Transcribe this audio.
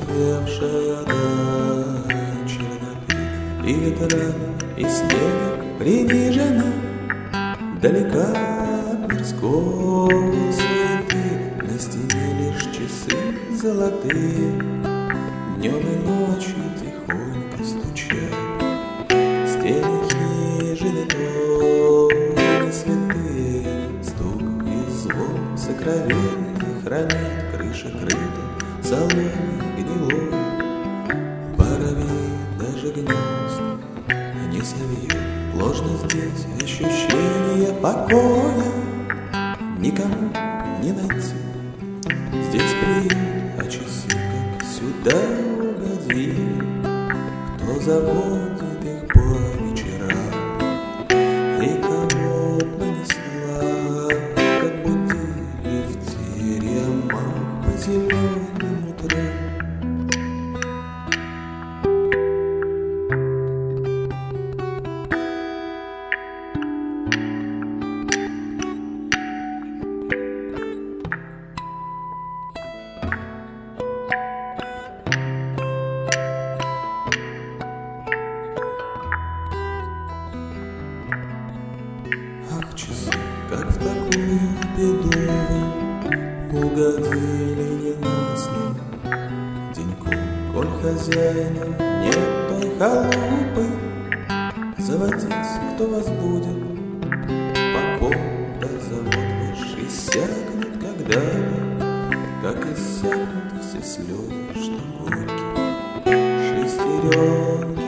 Пожелтевшая дача напит и ветрами, и снегом принижена, далека от мирской суеты, на стене лишь часы золотые, днем и ночью тихонько стучат. Стены хижины тоже святые, стук и звон сокровенный хранит, крыша крыта соломой гнилой, воробей даже гнезд не совьет. Ложно здесь ощущение покоя, никому не найти. Здесь приют, а часы как сюда угодили. Кто заводит их по вечерам, и кого понесла, как будили в теремах по зеленым утрам. Ах, часы, как в такую беду вы угодили ненастным деньком, коль хозяина нет той халупы, заводить, кто вас будет, покуда завод ваш иссякнет когда-то, как иссякнут все слезы, что горькие шестеренки